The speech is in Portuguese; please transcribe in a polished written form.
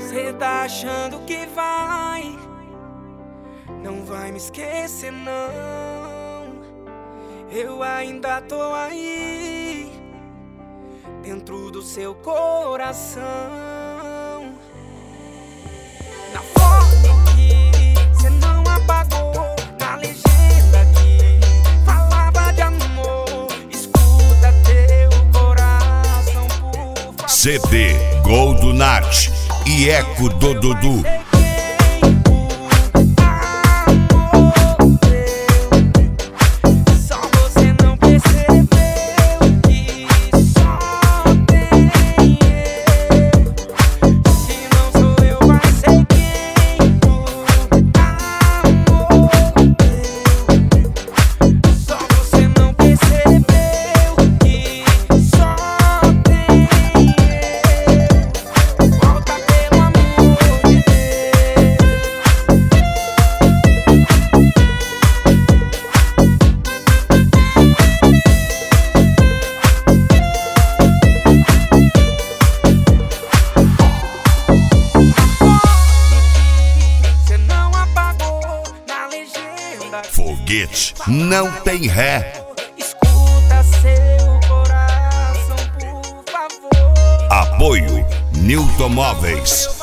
Cê tá achando que não vai me esquecer não. Eu ainda tô aí, dentro do seu coração. Na foto que cê não apagou, na legenda que falava de amor, escuta teu coração, por favor. CD Gol do Nath e Eco do Dudu. Foguete não tem ré. Escuta seu coração, por favor. Apoio Newton Móveis.